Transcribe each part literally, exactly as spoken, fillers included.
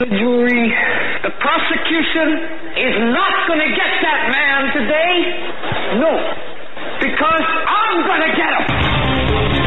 The jury, the prosecution is not going to get that man today. No, because I'm going to get him.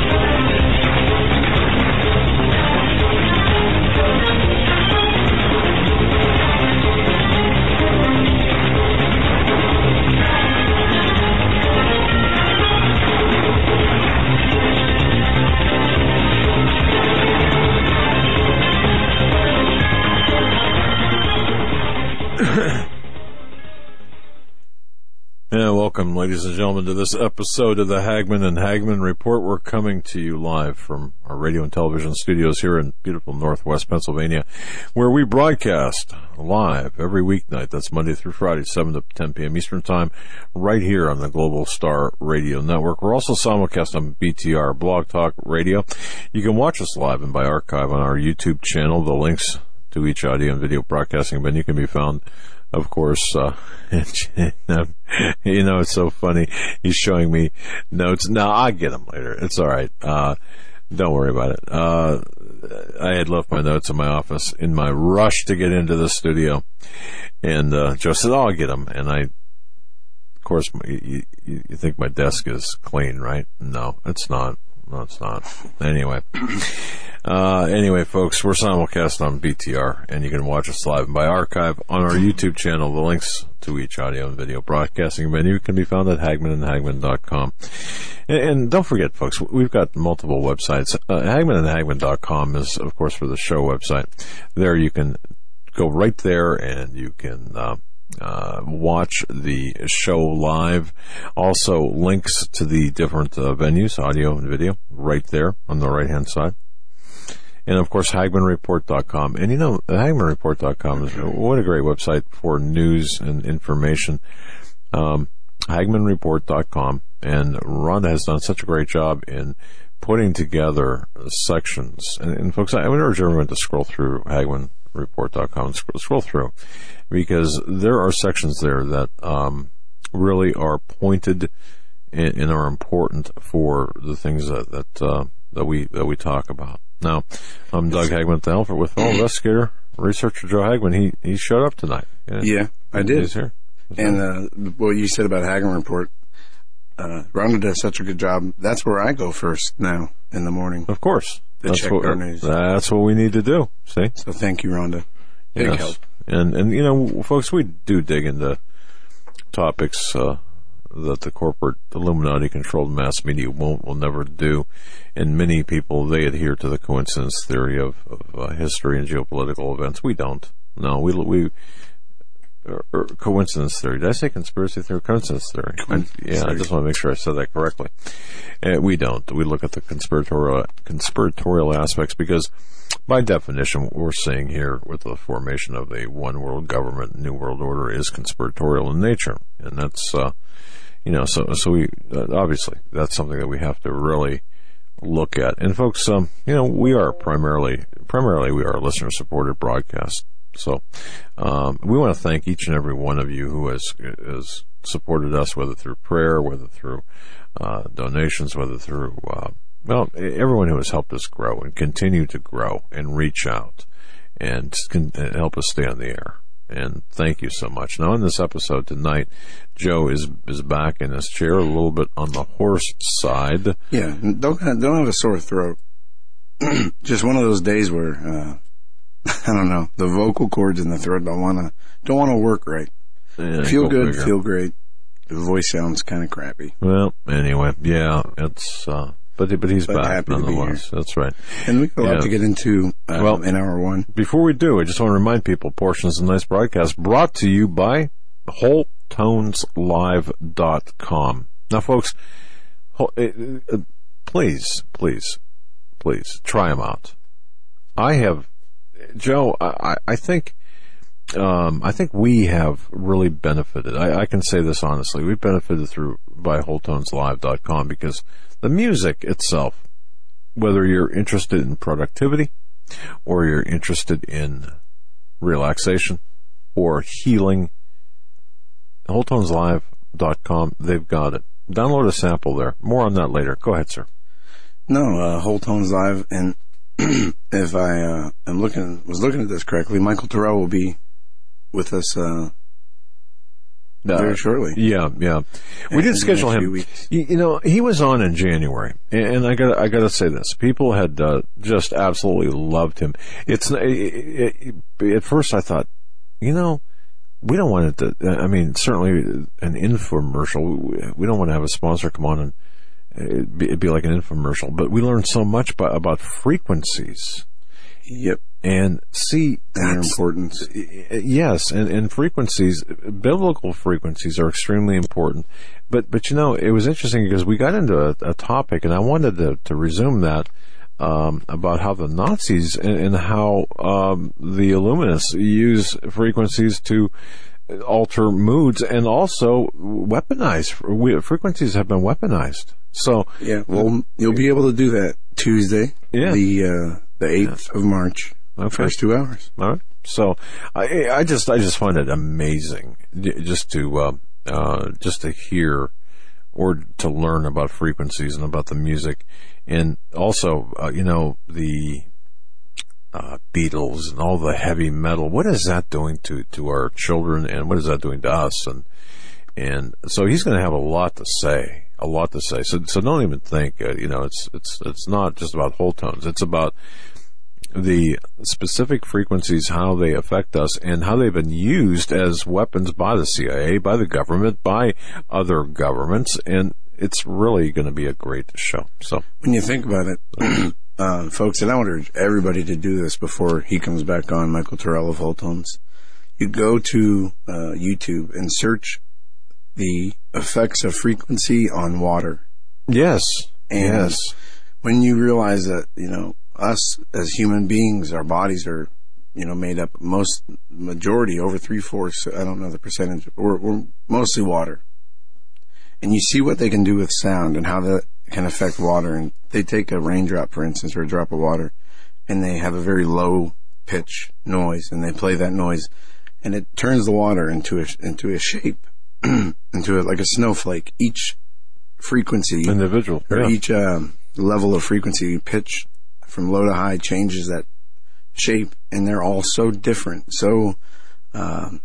Yeah, welcome, ladies and gentlemen, to this episode of the Hagman and Hagman Report. We're coming to you live from our radio and television studios here in beautiful Northwest Pennsylvania, where we broadcast live every weeknight. That's Monday through Friday, seven to ten p.m. Eastern Time, right here on the Global Star Radio Network. We're also simulcast on B T R, Blog Talk Radio. You can watch us live and by archive on our YouTube channel. The links to each audio and video broadcasting venue can be found, of course, uh, you know, it's so funny. He's showing me notes. No, I'll get them later. It's all right. Uh, don't worry about it. Uh, I had left my notes in my office in my rush to get into the studio. And, uh, Joe said, oh, I'll get them. And I, of course, you, you, you think my desk is clean, right? No, it's not. No, it's not. Anyway. Uh, anyway, folks, we're simulcast on B T R, and you can watch us live and by archive on our YouTube channel. The links to each audio and video broadcasting venue can be found at hagman and hagman dot com. And, and don't forget, folks, we've got multiple websites. Uh, hagman and hagman dot com is, of course, for the show website. There you can go right there, and you can uh, uh, watch the show live. Also, links to the different uh, venues, audio and video, right there on the right-hand side. And, of course, hagman report dot com. And, you know, hagman report dot com is what a great website for news and information. Um, hagman report dot com. And Rhonda has done such a great job in putting together sections. And, and folks, I would urge everyone to scroll through hagman report dot com and scroll, scroll through, because there are sections there that um, really are pointed and, and are important for the things that that, uh, that we that we talk about. Now, I'm Doug Hagman at the helm with fellow investigator, researcher Joe Hagman. He he showed up tonight. Yeah, yeah I did. He's here. He's and uh, what you said about Hagman Report, uh, Rhonda does such a good job. That's where I go first now in the morning. Of course. To that's check what, our news. That's what we need to do. See? So thank you, Rhonda. Big yes. help. And, and, you know, folks, we do dig into topics uh, that the corporate Illuminati-controlled mass media won't, will never do. And many people, they adhere to the coincidence theory of, of uh, history and geopolitical events. We don't. No, we we or, or coincidence theory. Did I say conspiracy theory? Coincidence theory. Coincidence yeah, theory. I just want to make sure I said that correctly. Uh, we don't. We look at the conspiratorial conspiratorial aspects because, by definition, what we're seeing here with the formation of a one world government, new world order, is conspiratorial in nature, and that's uh, you know, so so we uh, obviously that's something that we have to really look at. And folks, um, you know, we are primarily primarily we are a listener supported broadcast. So um, we want to thank each and every one of you who has has supported us, whether through prayer, whether through uh, donations, whether through uh, well, everyone who has helped us grow and continue to grow and reach out and can help us stay on the air. And thank you so much. Now, in this episode tonight, Joe is is back in his chair, a little bit on the hoarse side. Yeah, don't don't have a sore throat. Just one of those days where uh, I don't know, the vocal cords in the throat don't want to don't want to work right. Yeah, feel go good, figure. feel great. The voice sounds kind of crappy. Well, anyway, yeah, it's. Uh, But but he's but back happy to be nonetheless. here. That's right. And we've got a lot Yeah. to get into uh, Well, in hour one. Before we do, I just want to remind people, portions of tonight's broadcast brought to you by whole tones live dot com. Now, folks, whole, uh, uh, please, please, please try them out. I have, Joe. I, I think. Um, I think we have really benefited. I, I can say this honestly. We've benefited through by whole tones live dot com because the music itself, whether you're interested in productivity or you're interested in relaxation or healing, whole tones live dot com, they've got it. Download a sample there. More on that later. Go ahead, sir. No, uh, Whole Tones Live, and if I uh, am looking was looking at this correctly, Michael Terrell will be with us uh, very shortly. Yeah, yeah. We did schedule him. You, you know, he was on in January, and I got I got to say this: people had uh, just absolutely loved him. It's it, it, it, at first I thought, you know, we don't want it to. I mean, certainly an infomercial. We don't want to have a sponsor come on and it'd be, it'd be like an infomercial. But we learned so much about, about frequencies. Yep. And see, their importance. Yes, and, and frequencies, biblical frequencies are extremely important. But, but you know, it was interesting because we got into a, a topic, and I wanted to, to resume that, um, about how the Nazis and, and how, um, the Illuminists use frequencies to alter moods and also weaponize. Frequencies have been weaponized. So, yeah, well, you'll be able to do that Tuesday, yeah. the, uh, the eighth of March. Okay. First two hours. All right. So I, I just, I just find it amazing just to, uh, uh, just to hear or to learn about frequencies and about the music. And also, uh, you know, the, uh, Beatles and all the heavy metal. What is that doing to, to our children, and what is that doing to us? And, and so he's going to have a lot to say, a lot to say. So, so don't even think, uh, you know, it's, it's, it's not just about whole tones. It's about the specific frequencies, how they affect us, and how they've been used as weapons by the C I A, by the government, by other governments, and it's really going to be a great show. So, when you think about it, uh, folks, and I want to urge everybody to do this before he comes back on, Michael Terrell of Whole Tones. You go to uh, YouTube and search the effects of frequency on water. Yes, and yes. When you realize that, you know, us as human beings, our bodies are, you know, made up most majority over three fourths. I don't know the percentage. We're, we're mostly water, and you see what they can do with sound and how that can affect water. And they take a raindrop, for instance, or a drop of water, and they have a very low pitch noise, and they play that noise, and it turns the water into a into a shape, into a, like a snowflake. Each frequency, individual, or yeah. each um, level of frequency pitch from low to high changes that shape, and they're all so different. So, um,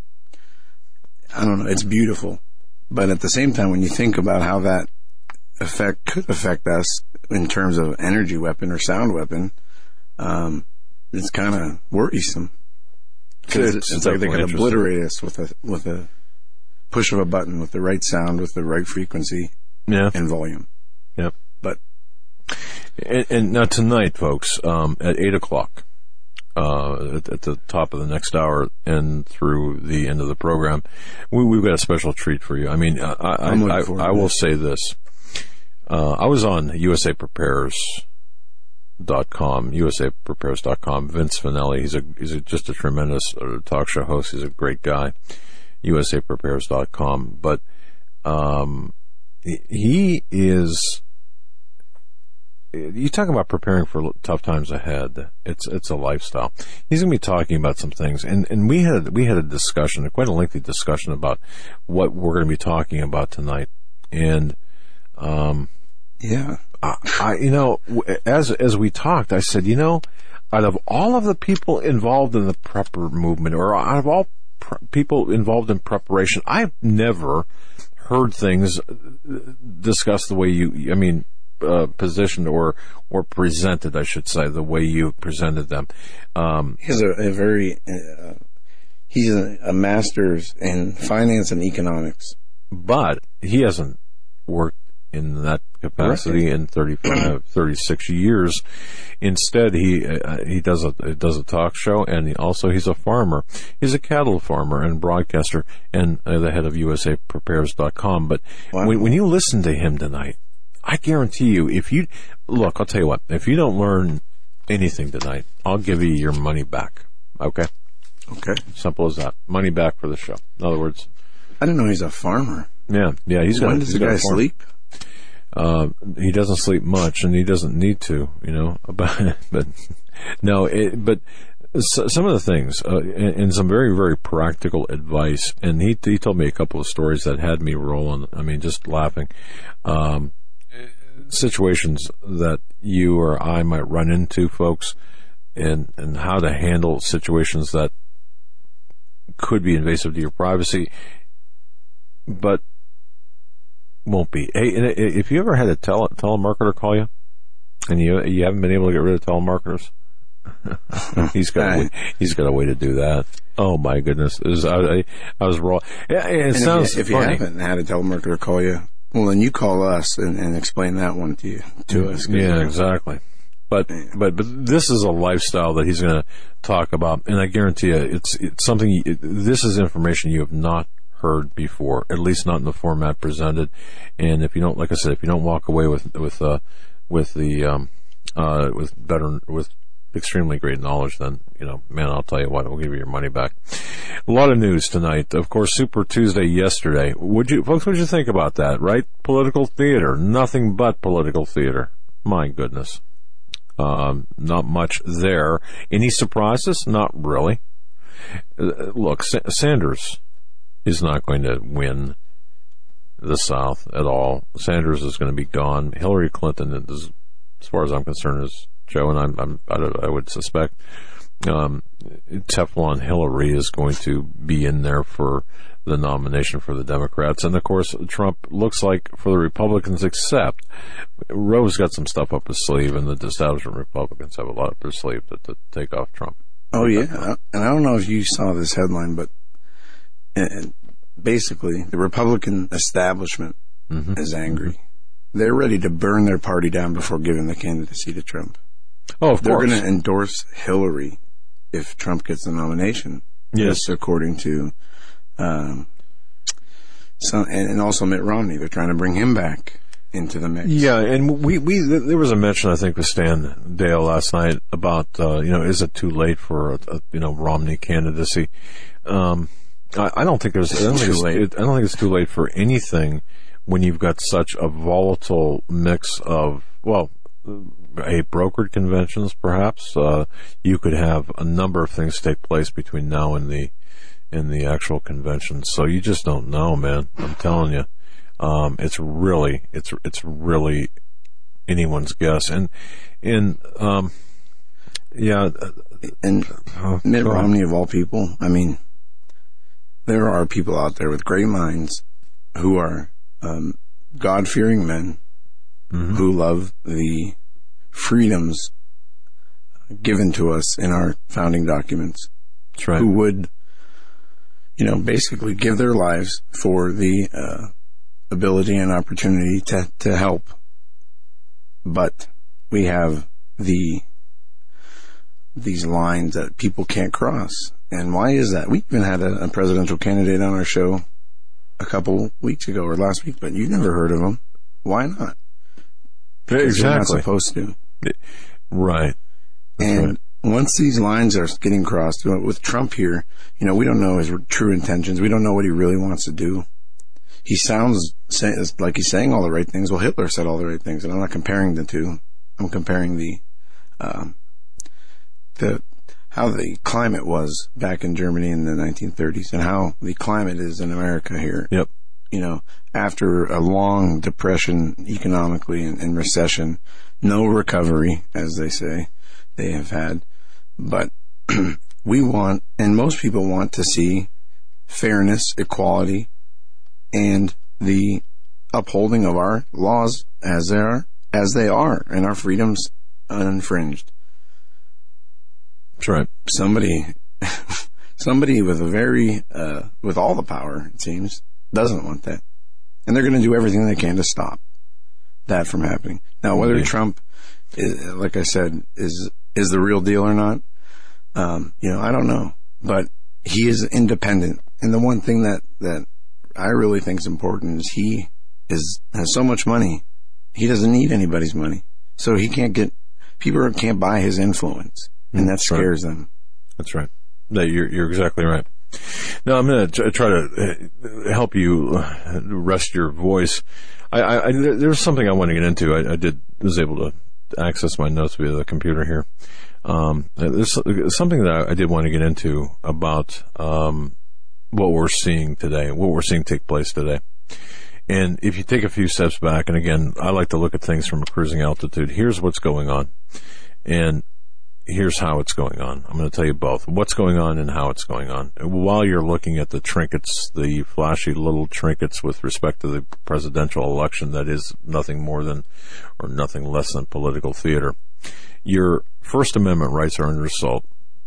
I don't know, it's beautiful. But at the same time, when you think about how that effect could affect us in terms of energy weapon or sound weapon, um, it's kind of worrisome. Because it's, it's like they can obliterate us with a, with a push of a button, with the right sound, with the right frequency, yeah. and volume. Yep. But And, and now tonight, folks, um, at eight o'clock, uh, at, at the top of the next hour and through the end of the program, we, we've got a special treat for you. I mean, I, I, I, I, I will say this. Uh, I was on U S A Prepares dot com, U S A Prepares dot com. Vince Finelli, he's a, he's a, just a tremendous uh, talk show host. He's a great guy. U S A Prepares dot com. But, um, he is, you talk about preparing for tough times ahead. It's it's a lifestyle. He's going to be talking about some things, and, and we had we had a discussion, quite a lengthy discussion about what we're going to be talking about tonight. And um, yeah, I, I you know as as we talked, I said, you know, out of all of the people involved in the prepper movement, or out of all pre- people involved in preparation, I've never heard things discussed the way you. I mean. Uh, positioned or or presented, I should say, the way you presented them. Um, he's a, a very uh, he's a, a master's in finance and economics, but he hasn't worked in that capacity right. in thirty-five, thirty-six years. Instead, he uh, he does a does a talk show, and he also he's a farmer. He's a cattle farmer and broadcaster, and uh, the head of U S A Prepares dot com. But wow. when, when you listen to him tonight, I guarantee you, if you, look, I'll tell you what, if you don't learn anything tonight, I'll give you your money back. Okay? Okay. Simple as that. Money back for the show. In other words. I didn't know he's a farmer. Yeah, yeah, he's got When does the guy sleep? Uh, he doesn't sleep much, and he doesn't need to, you know, but, but, no, it, but, some of the things, uh, and, and some very, very practical advice, and he, he told me a couple of stories that had me rolling, I mean, just laughing. Um, situations that you or I might run into, folks, and, and how to handle situations that could be invasive to your privacy, but won't be. Hey, and if you ever had a tele, telemarketer call you, and you you haven't been able to get rid of telemarketers, he's got a, he's got a way to do that. Oh my goodness! It was, I, I was raw. It, it and sounds if you, if funny. you haven't had a telemarketer call you, well, then you call us and, and explain that one to you to us. Yeah, exactly. But but but this is a lifestyle that he's going to talk about, and I guarantee you, it's it's something. You, this is information you have not heard before, at least not in the format presented. And if you don't, like I said, if you don't walk away with with uh, with the um, uh, with better with extremely great knowledge, then you know, man, I'll tell you what, we'll give you your money back. A lot of news tonight, of course. Super Tuesday yesterday. Would you folks? What did you think about that? Right, political theater, nothing but political theater. My goodness. Um, not much there. Any surprises? Not really. Uh, look, Sa- Sanders is not going to win the South at all. Sanders is going to be gone. Hillary Clinton, is, as far as I'm concerned, is Joe, and I'm, I'm, I would suspect um, Teflon Hillary is going to be in there for the nomination for the Democrats. And, of course, Trump looks like for the Republicans, except Roe's got some stuff up his sleeve, and the establishment Republicans have a lot up their sleeve to, to take off Trump. Oh, yeah. And I don't know if you saw this headline, but and basically the Republican establishment mm-hmm. is angry. They're ready to burn their party down before giving the candidacy to Trump. Oh, of They're course. They're going to endorse Hillary if Trump gets the nomination. Yes. According to, um, some, and, and also Mitt Romney. They're trying to bring him back into the mix. Yeah, and we, we there was a mention, I think, with Stan Dale last night about, uh, you know, is it too late for a, a you know, Romney candidacy? Um, I, I don't think there's, I don't think it's, it, I don't think it's too late for anything when you've got such a volatile mix of, well, a brokered conventions, perhaps. Uh, you could have a number of things take place between now and the, and the actual convention. So you just don't know, man. I'm telling you. Um, it's really, it's, it's really anyone's guess. And, and, um, yeah. And oh, Mitt Romney, of all people, I mean, there are people out there with great minds who are, um, God-fearing men mm-hmm. who love the freedoms given to us in our founding documents. That's right. Who would, you know, basically give their lives for the, uh, ability and opportunity to, to help. But we have the, these lines that people can't cross. And why is that? We even had a, a presidential candidate on our show a couple weeks ago or last week, but you never heard of him. Why not? Because exactly. you're not supposed to. Right. That's and right. Once these lines are getting crossed, with Trump here, you know, we don't know his true intentions. We don't know what he really wants to do. He sounds like he's saying all the right things. Well, Hitler said all the right things, and I'm not comparing the two. I'm comparing the, um, the, how the climate was back in Germany in the nineteen thirties and how the climate is in America here. Yep. You know, after a long depression economically and, and recession, no recovery, as they say, they have had. But we want, and most people want to see fairness, equality, and the upholding of our laws as they are, as they are, and our freedoms uninfringed. That's right. Somebody, somebody with a very, uh, with all the power, it seems, doesn't want that. And they're going to do everything they can to stop that from happening. Now, whether mm-hmm. Trump, is, like I said, is, is the real deal or not, um, you know, I don't know. But he is independent. And the one thing that, that I really think is important is he is, has so much money. He doesn't need anybody's money. So he can't get, people can't buy his influence. And that scares them. That's right. No, you're, you're exactly right. Now, I'm going to try to help you rest your voice. I, I, I, there's something I want to get into. I, I did was able to access my notes via the computer here. Um, there's something that I did want to get into about um, what we're seeing today, what we're seeing take place today. And if you take a few steps back, and again, I like to look at things from a cruising altitude, here's what's going on. And here's how it's going on. I'm going to tell you both what's going on and how it's going on. While you're looking at the trinkets, the flashy little trinkets with respect to the presidential election that is nothing more than, or nothing less than political theater, your First Amendment rights are under assault.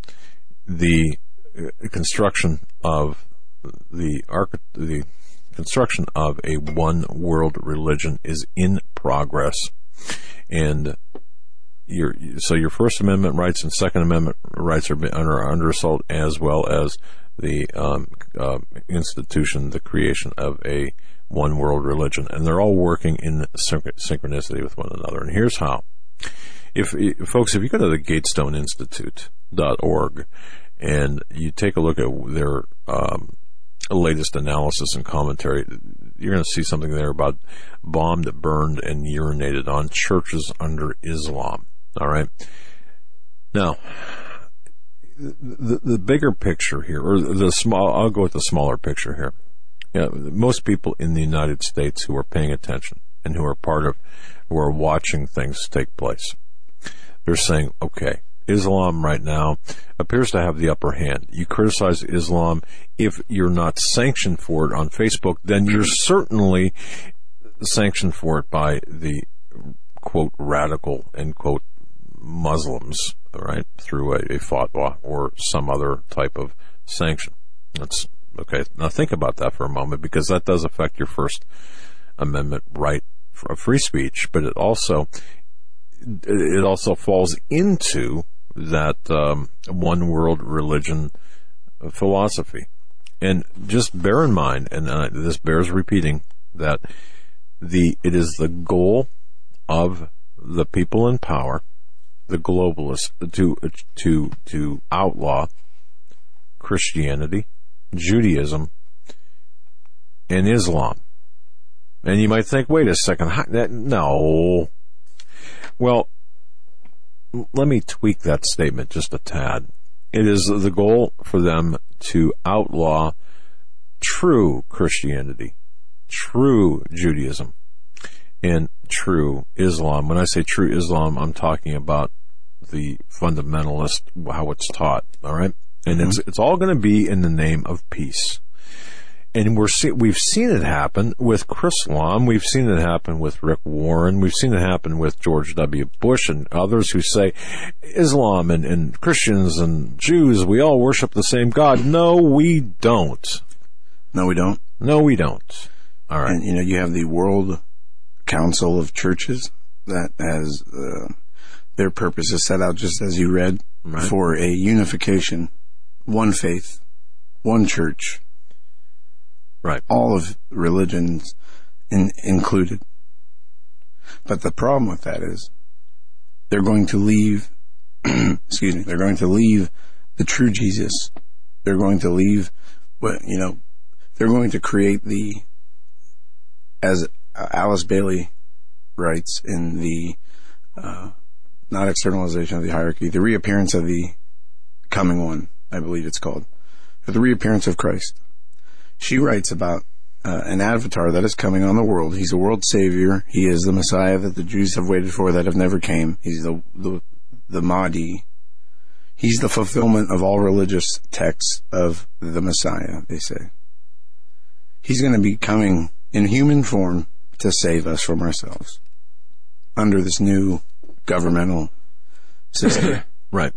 The construction of the arch- the construction of a one world religion is in progress, and Your, so your First Amendment rights and Second Amendment rights are under, under assault, as well as the um, uh, institution, the creation of a one world religion, and they're all working in synch- synchronicity with one another. And here's how: if, if folks, if you go to the Gatestone Institute dot org and you take a look at their um, latest analysis and commentary, you're going to see something there about bombed, burned, and urinated on churches under Islam. All right. Now, the the bigger picture here, or the small, I'll go with the smaller picture here. Yeah, most people in the United States who are paying attention and who are part of, who are watching things take place, they're saying, okay, Islam right now appears to have the upper hand. You criticize Islam, if you're not sanctioned for it on Facebook, then you're certainly sanctioned for it by the, quote, radical, end quote, Muslims, right, through a, a fatwa or some other type of sanction. That's okay. Now think about that for a moment, because that does affect your First Amendment right of free speech, but it also it also falls into that um, one world religion philosophy. And just bear in mind, and uh, this bears repeating, that the it is the goal of the people in power, the globalists, to to to outlaw Christianity, Judaism, and Islam. And you might think, wait a second, how, that, no. Well, let me tweak that statement just a tad. It is the goal for them to outlaw true Christianity, true Judaism, and true Islam. When I say true Islam, I'm talking about the fundamentalist, how it's taught, all right? And mm-hmm. it's it's all going to be in the name of peace. And we're see, we've seen it happen with Chrislam. We've seen it happen with Rick Warren. We've seen it happen with George W. Bush and others who say Islam and, and Christians and Jews, we all worship the same God. No, we don't. No, we don't. No, we don't. All right. And, you know, you have the World Council of Churches that has uh, their purpose is set out, just as you read, right, for a unification, one faith, one church. Right. All of religions in, included. But the problem with that is they're going to leave, excuse me, they're going to leave the true Jesus. They're going to leave what, you know, they're going to create the, as Alice Bailey writes in the, uh, not externalization of the hierarchy, the reappearance of the coming one, I believe it's called, or the reappearance of Christ. She writes about uh, an avatar that is coming on the world. He's a world savior. He is the Messiah that the Jews have waited for that have never came. He's the the, the Mahdi. He's the fulfillment of all religious texts of the Messiah, they say. He's going to be coming in human form to save us from ourselves under this new governmental system. Right.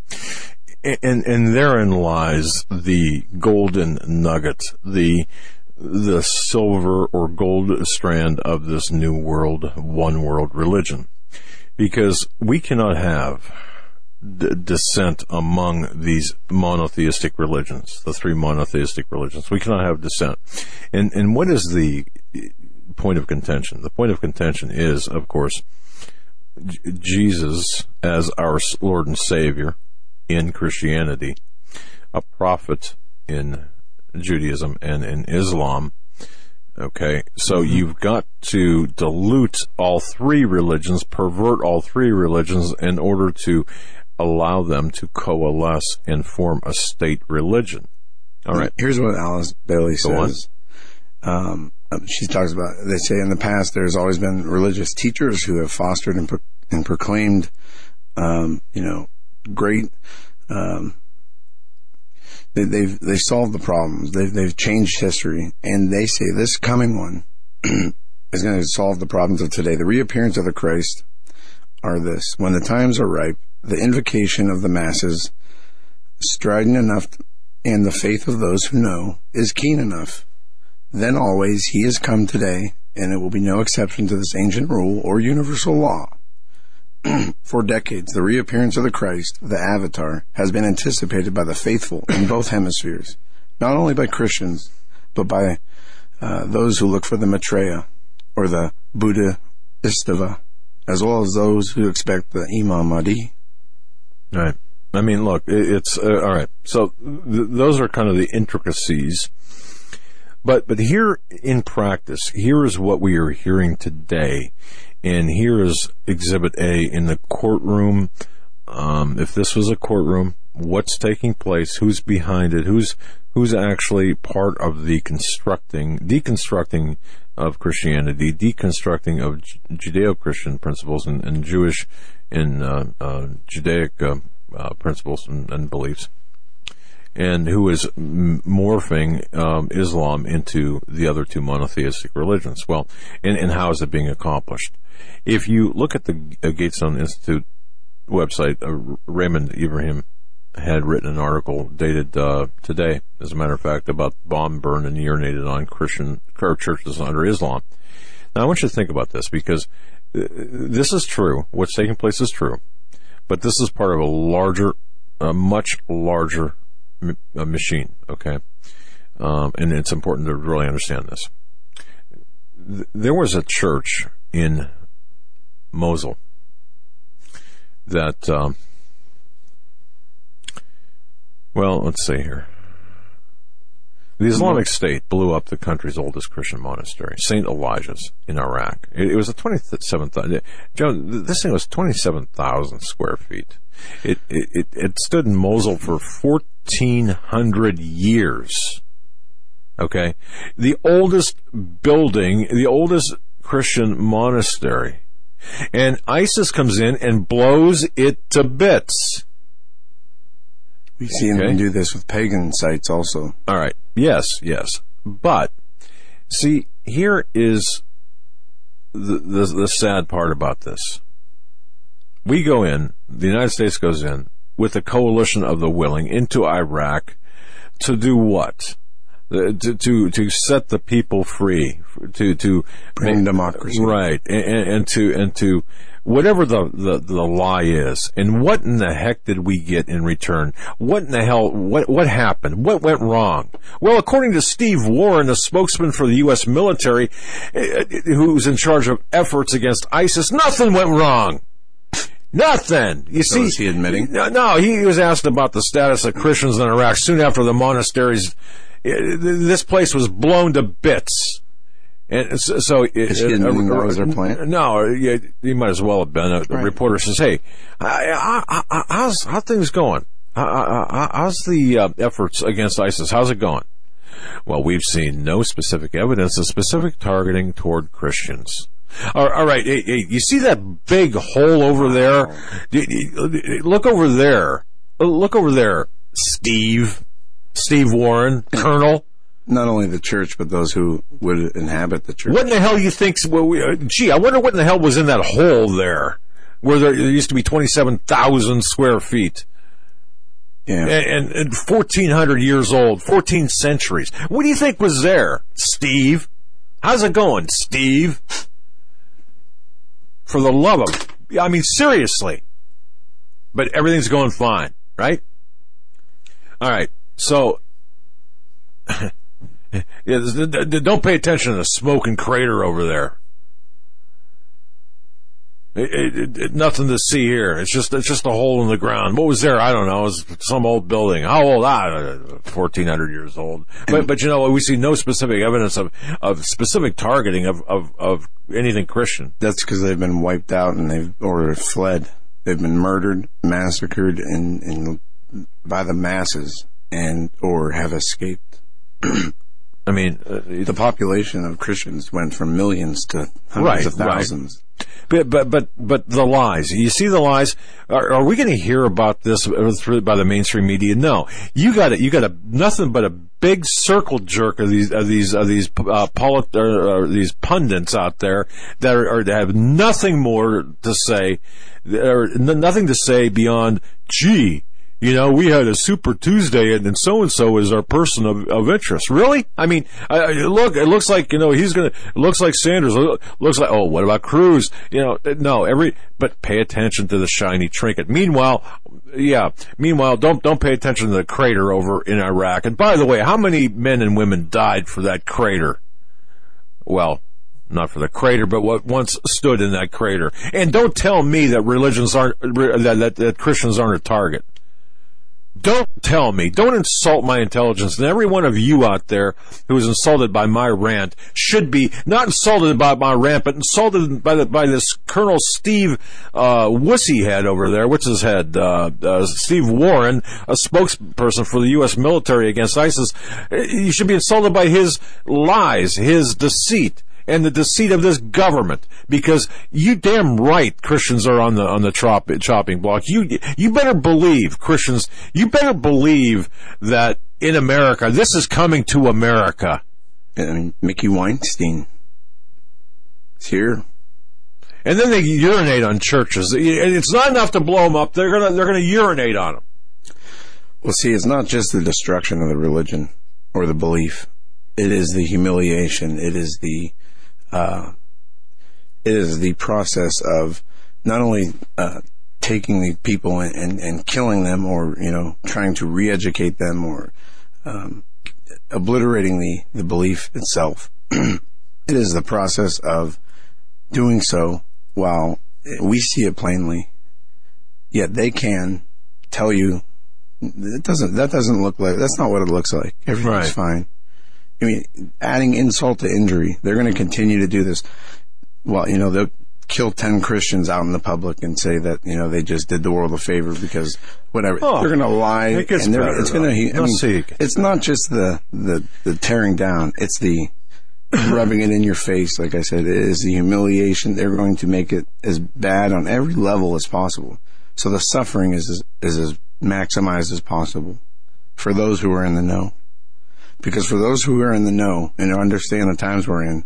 And and therein lies the golden nugget, the the silver or gold strand of this new world, one world religion. Because we cannot have d- dissent among these monotheistic religions, the three monotheistic religions. We cannot have dissent. And and what is the point of contention? The point of contention is, of course, J- Jesus as our Lord and Savior in Christianity, a prophet in Judaism and in Islam. Okay, so mm-hmm. you've got to dilute all three religions, pervert all three religions in order to allow them to coalesce and form a state religion. All right. Here's what Alice Bailey says. Um, um, she talks about, they say in the past there's always been religious teachers who have fostered and, pro- and proclaimed, um, you know, great, um, they, they've, they've solved the problems. They've, they've changed history. And they say this coming one is going to solve the problems of today. The reappearance of the Christ are this: when the times are ripe, the invocation of the masses, strident enough, and the faith of those who know is keen enough, then always he is come today, and it will be no exception to this ancient rule or universal law. For decades, the reappearance of the Christ, the Avatar, has been anticipated by the faithful in both hemispheres, not only by Christians, but by uh, those who look for the Maitreya, or the Buddha Istava, as well as those who expect the Imam Mahdi. Right. I mean, look, it's, uh, all right. So th- those are kind of the intricacies. But, but here in practice, here is what we are hearing today. And here is Exhibit A in the courtroom. Um, if this was a courtroom, what's taking place, who's behind it, who's, who's actually part of the constructing, deconstructing of Christianity, deconstructing of Judeo-Christian principles and, and Jewish and, uh, uh, Judaic, uh, uh, principles and, and beliefs, and who is m- morphing um, Islam into the other two monotheistic religions. Well, and, and how is it being accomplished? If you look at the uh, Gatestone Institute website, uh, Raymond Ibrahim had written an article dated uh, today, as a matter of fact, about bomb burned and urinated on Christian churches under Islam. Now, I want you to think about this, because uh, this is true. What's taking place is true. But this is part of a larger, a much larger m- a machine, okay? Um, and it's important to really understand this. Th- there was a church in Mosul that, um, well, let's see here. The Islamic State blew up the country's oldest Christian monastery, Saint Elijah's, in Iraq. It, it was a twenty-seven thousand, Joe, this thing was twenty-seven thousand square feet. It, it, it, it stood in Mosul for fourteen hundred years. Okay? The oldest building, the oldest Christian monastery. And ISIS comes in and blows it to bits. We've seen okay. them do this with pagan sites also. All right. Yes, yes. But, see, here is the, the, the sad part about this. We go in, the United States goes in, with a coalition of the willing into Iraq to do what? To, to, to set the people free, to, to bring democracy. Right. And, and to, and to, whatever the, the, the lie is. And what in the heck did we get in return? What in the hell, what, what happened? What went wrong? Well, according to Steve Warren, a spokesman for the U S military, who's in charge of efforts against ISIS, nothing went wrong. Nothing. You so see, is he admitting? No, he was asked about the status of Christians in Iraq soon after the monasteries. This place was blown to bits. And so, so is he admitting that was their plan? No, you, you might as well have been. A, the right. reporter says, "Hey, I, I, I, how's how things going? How, how's the uh, efforts against ISIS? How's it going?" Well, we've seen no specific evidence of specific targeting toward Christians. All, all right, hey, hey, you see that big hole over there? Look over there. Look over there, Steve. Steve Warren, Colonel. Not only the church, but those who would inhabit the church. What in the hell you think? Well, we, uh, gee, I wonder what in the hell was in that hole there, where there, there used to be twenty-seven thousand square feet. Yeah. And, and fourteen hundred years old, fourteen centuries. What do you think was there, Steve? How's it going, Steve? For the love of, I mean, seriously. But everything's going fine, right? All right. So, don't pay attention to the smoking crater over there. It, it, it, nothing to see here. It's just it's just a hole in the ground. What was there? I don't know. It was some old building. How old? Ah, fourteen hundred years old. But but you know, we see no specific evidence of, of specific targeting of, of, of anything Christian. That's because they've been wiped out and they've or fled. They've been murdered, massacred, and, and by the masses. And or have escaped. All I mean, uh, the population of Christians went from millions to hundreds right, of thousands. Right. But but but but the lies. You see the lies. Are, are we going to hear about this through by the mainstream media? No. You got it. You got a nothing but a big circle jerk of these of these of these uh, polit- or, or these pundits out there that are, are that have nothing more to say, or n- nothing to say beyond, gee, you know, we had a Super Tuesday, and then so and so is our person of, of interest. Really? I mean, I, I, look, it looks like, you know, he's gonna. It looks like Sanders. It looks like, oh, what about Cruz? You know, no, every. But pay attention to the shiny trinket. Meanwhile, yeah. Meanwhile, don't don't pay attention to the crater over in Iraq. And by the way, how many men and women died for that crater? Well, not for the crater, but what once stood in that crater. And don't tell me that religions aren't that that, that Christians aren't a target. Don't tell me, don't insult my intelligence, and every one of you out there who is insulted by my rant should be not insulted by my rant, but insulted by the, by this Colonel Steve uh, Wussy head over there. What's his head? Uh, uh, Steve Warren, a spokesperson for the U S military against ISIS. You should be insulted by his lies, his deceit, and the deceit of this government, because you damn right Christians are on the on the chop, chopping block. You you better believe, Christians, you better believe that in America, this is coming to America. I mean, Mickey Weinstein is here. And then they urinate on churches. It's not enough to blow them up. They're gonna they're gonna urinate on them. Well, see, it's not just the destruction of the religion or the belief. It is the humiliation. It is the Uh, it is the process of not only uh, taking the people and, and, and killing them, or, you know, trying to re-educate them, or um, obliterating the, the belief itself. It is the process of doing so while we see it plainly, yet they can tell you it doesn't. That doesn't look like. That's not what it looks like. Everything's right. fine. I mean, adding insult to injury, they're going to continue to do this. Well, you know, they'll kill ten Christians out in the public and say that, you know, they just did the world a favor because whatever. Oh, they're going to lie. It gets and better, it's going to, I mean, see. it's not just the, the, the tearing down. It's the rubbing it in your face. Like I said, it is the humiliation. They're going to make it as bad on every level as possible. So the suffering is, is, is as maximized as possible for those who are in the know. Because for those who are in the know and understand the times we're in,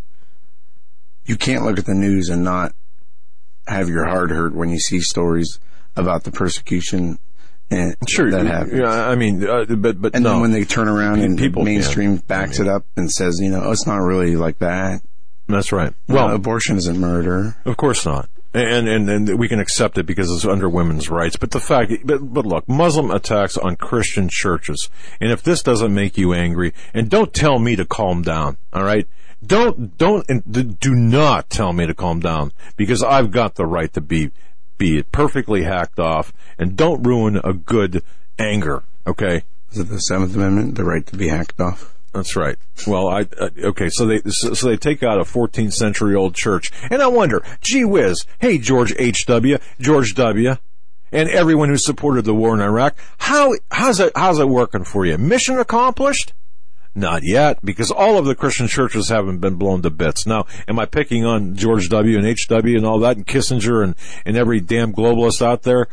you can't look at the news and not have your heart hurt when you see stories about the persecution and sure, that happens. Yeah, I mean, uh, but but and no. then when they turn around and People mainstream can. backs I mean, it up and says, you know, oh, it's not really like that. That's right. Well, Well, abortion isn't murder. of course not. And, and and we can accept it because it's under women's rights. But the fact, but, but look, Muslim attacks on Christian churches. And if this doesn't make you angry, and don't tell me to calm down, all right? Don't, don't, and do not tell me to calm down, because I've got the right to be, be perfectly hacked off, and don't ruin a good anger, okay? Is it the Seventh Amendment, the right to be hacked off? That's right. Well, I uh, okay. So they so, so they take out a fourteenth century old church, and I wonder, gee whiz, hey George H W, George W, and everyone who supported the war in Iraq, how how's it how's it working for you? Mission accomplished? Not yet, because all of the Christian churches haven't been blown to bits. Now, am I picking on George W. and H W and all that, and Kissinger and, and every damn globalist out there?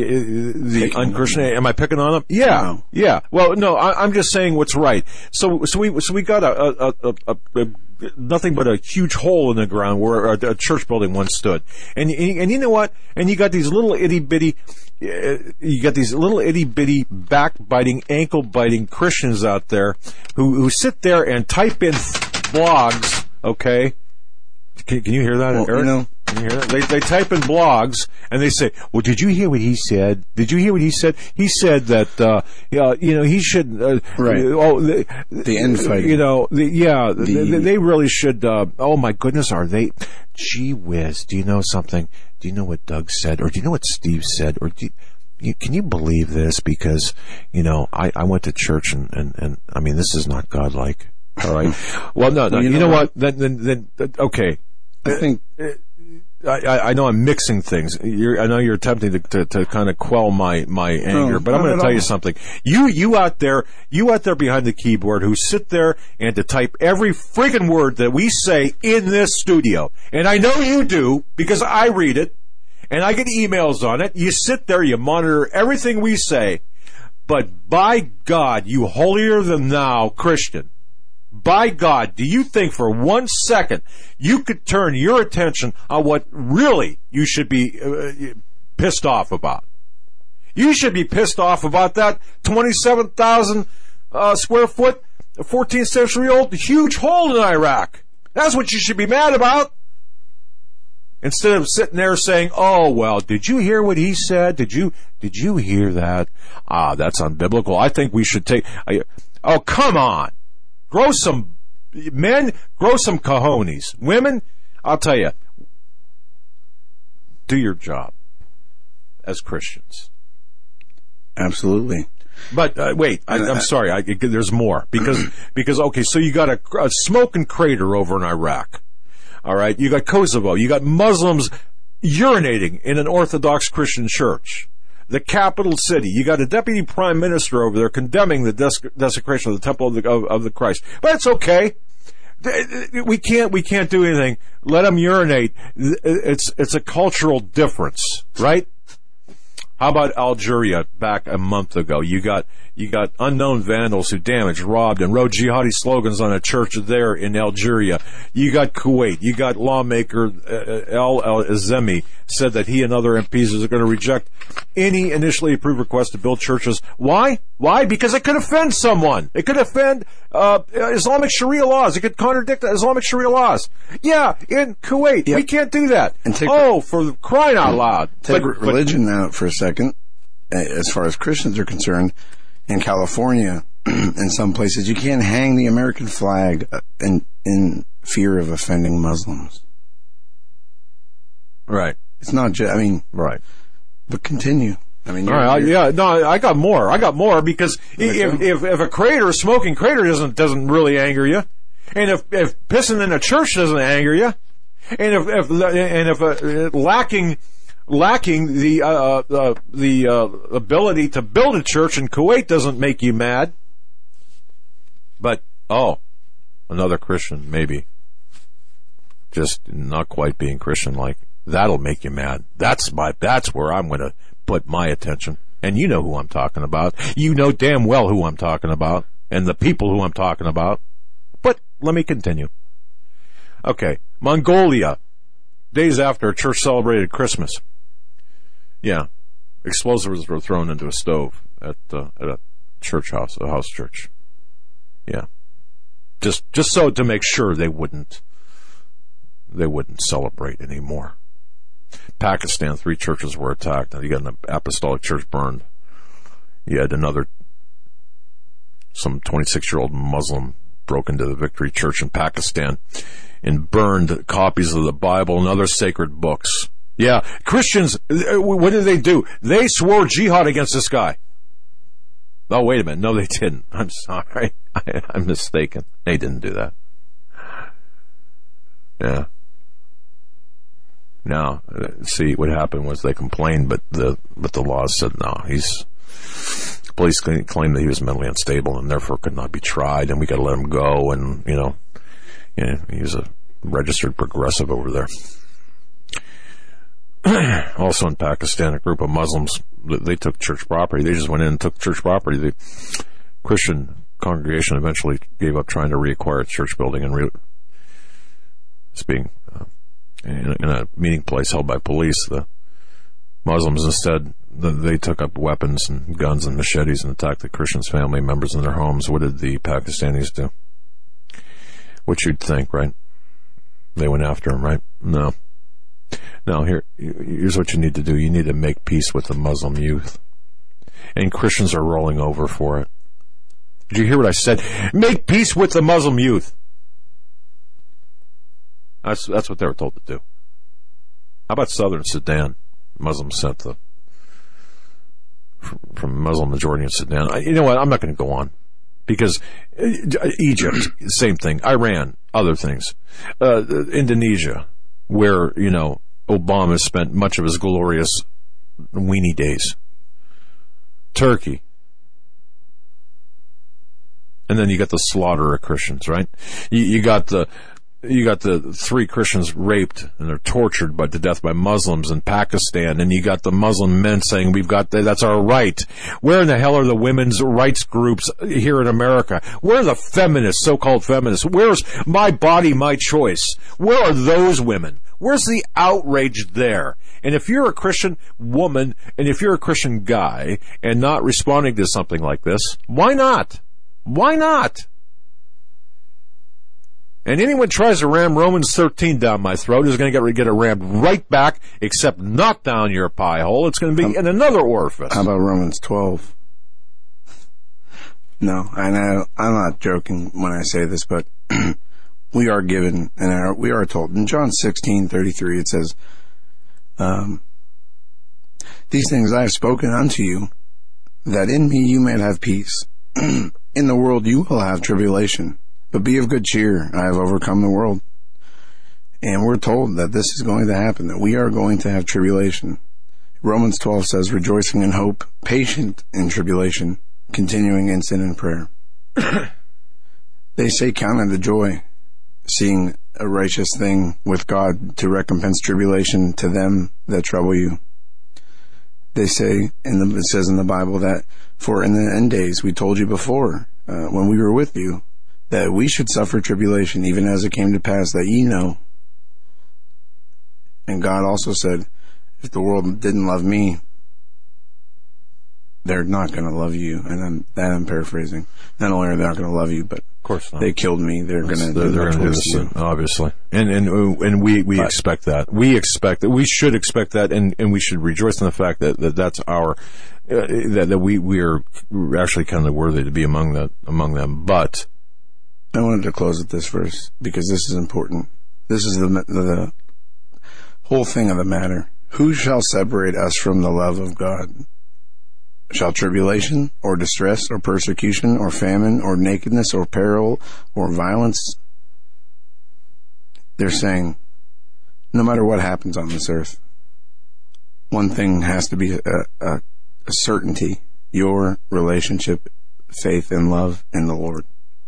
The unchristian, am I picking on them? Yeah, No. yeah. Well, no, I, I'm just saying what's right. So, so we, so we got a, a, a, a, a nothing but a huge hole in the ground where a, a church building once stood. And, and you know what? And you got these little itty bitty, you got these little itty bitty backbiting, ankle biting Christians out there who, who sit there and type in blogs. Okay. Can, can you hear that, Well, Eric? you know, Can you hear that? They, they type in blogs and they say, well, did you hear what he said? Did you hear what he said? He said that, uh, yeah, you know, he should, uh, Right. oh, the, The infighting. You know, the, yeah, The- they, they really should, uh, oh my goodness, are they, gee whiz, do you know something? Do you know what Doug said? Or do you know what Steve said? Or do you, you, can you believe this? Because, you know, I, I went to church and, and, and, I mean, this is not godlike. All right. Well, no, no, Well, you you, know know what? what? Then, then, then, then okay. I think I, I know I'm mixing things. You're, I know you're attempting to, to, to kind of quell my, my anger, No, but I'm not going at to tell all. you something. You, you out there, you out there behind the keyboard who sit there and to type every freaking word that we say in this studio. And I know you do because I read it and I get emails on it. You sit there, you monitor everything we say. But by God, you holier than thou Christian, by God, do you think for one second you could turn your attention on what really you should be uh, pissed off about? You should be pissed off about that twenty-seven thousand uh, square foot, fourteenth century old huge hole in Iraq. That's what you should be mad about. Instead of sitting there saying, "Oh well, did you hear what he said? Did you did you hear that? Ah, that's unbiblical. I think we should take." I, oh, come on. Grow some, men, grow some cojones. Women, I'll tell you, do your job as Christians. Absolutely. But uh, wait, I, I'm sorry, I, there's more. Because, because okay, so you got a, a smoking crater over in Iraq. All right, you got Kosovo. You got Muslims urinating in an Orthodox Christian church. The capital city. You got a deputy prime minister over there condemning the des- desecration of the temple of the, of, of the Christ. But it's okay. We can't, we can't do anything. Let them urinate. It's, it's a cultural difference, right? How about Algeria back a month ago? You got, you got unknown vandals who damaged, robbed, and wrote jihadi slogans on a church there in Algeria. You got Kuwait. You got lawmaker uh, El El-Azemi said that he and other M Ps are going to reject any initially approved request to build churches. Why? Why? Because it could offend someone. It could offend uh, Islamic Sharia laws. It could contradict Islamic Sharia laws. Yeah, in Kuwait, yep. We can't do that. And take, oh, for crying out loud. Take but, religion but, out for a second. As far as Christians are concerned, in California, in some places, you can't hang the American flag in, in fear of offending Muslims. Right. It's not just, I mean, right. But continue. I mean, you're, all right, yeah, no, I got more. I got more because if, if if a crater, a smoking crater, doesn't doesn't really anger you, and if if pissing in a church doesn't anger you, and if if and if uh, lacking lacking the uh, uh, the uh, ability to build a church in Kuwait doesn't make you mad, but oh, another Christian maybe just not quite being Christian-like. That'll make you mad. That's my, that's where I'm going to put my attention. And you know who I'm talking about. You know damn well who I'm talking about. And the people who I'm talking about. But let me continue. Okay. Mongolia. Days after a church celebrated Christmas. Yeah. Explosives were thrown into a stove at, uh, at a church house, a house church. Yeah. Just, just so to make sure they wouldn't, they wouldn't celebrate anymore. Pakistan, three churches were attacked. You got an apostolic church burned. You had another, some twenty-six-year-old Muslim broke into the Victory Church in Pakistan and burned copies of the Bible and other sacred books. Yeah, Christians, what did they do? They swore jihad against this guy. Oh, wait a minute. No, they didn't. I'm sorry. I, I'm mistaken. They didn't do that. Yeah. Now, see, what happened was they complained, but the but the laws said no. He's police claimed that he was mentally unstable and therefore could not be tried, and we got to let him go. And you know, you know, he's a registered progressive over there. Also in Pakistan, a group of Muslims, they took church property. They just went in and took church property. The Christian congregation eventually gave up trying to reacquire its church building and re- it's being uh, in, in a meeting place held by police. The Muslims instead, the, they took up weapons and guns and machetes and attacked the Christians' family members in their homes. What did the Pakistanis do? What you'd think, right? They went after them, right? No. No, here, here's what you need to do. You need to make peace with the Muslim youth. And Christians are rolling over for it. Did you hear what I said? Make peace with the Muslim youth. That's that's what they were told to do. How about southern Sudan? Muslims sent the from Muslim majority in Sudan. I, you know what? I'm not going to go on because Egypt, same thing. Iran, other things. Uh, Indonesia, where you know Obama spent much of his glorious weenie days. Turkey. And then you got the slaughter of Christians, right? You, you got the you got the three Christians raped and they're tortured by to death by Muslims in Pakistan, and you got the Muslim men saying we've got the, that's our right. Where in the hell are the women's rights groups here in America? Where are the feminists, so-called feminists? Where's my body, my choice? Where are those women? Where's the outrage there? And if you're a Christian woman and if you're a Christian guy and not responding to something like this, why not? Why not? And anyone tries to ram Romans thirteen down my throat is going to get, get it rammed right back, except not down your pie hole. It's going to be um, in another orifice. How about Romans twelve? No, I know, I'm not joking when I say this, but we are given, and our, we are told, in John sixteen thirty-three, it says, um, these things I have spoken unto you, that in me you may have peace. In the world you will have tribulation, but be of good cheer. I have overcome the world. And we're told that this is going to happen, that we are going to have tribulation. Romans twelve says, rejoicing in hope, patient in tribulation, continuing in sin and prayer. They say, count it a joy, seeing a righteous thing with God to recompense tribulation to them that trouble you. They say, in the, it says in the Bible that, for in the end days, we told you before, uh, when we were with you, that we should suffer tribulation, even as it came to pass, that ye know. And God also said, if the world didn't love me, they're not going to love you. And I'm, that I'm paraphrasing. Not only are they not going to love you, but of course not. They killed me. They're going to do they're that do this, obviously. And and and we we but, expect that. We expect that. We should expect that, and, and we should rejoice in the fact that, that that's our uh, that that we we are actually kind of worthy to be among that among them. But I wanted to close with this verse because this is important. This is the the whole thing of the matter. Who shall separate us from the love of God? Shall tribulation, or distress, or persecution, or famine, or nakedness, or peril, or violence? They're saying, no matter what happens on this earth, one thing has to be a, a, a certainty: your relationship, faith, and love in the Lord.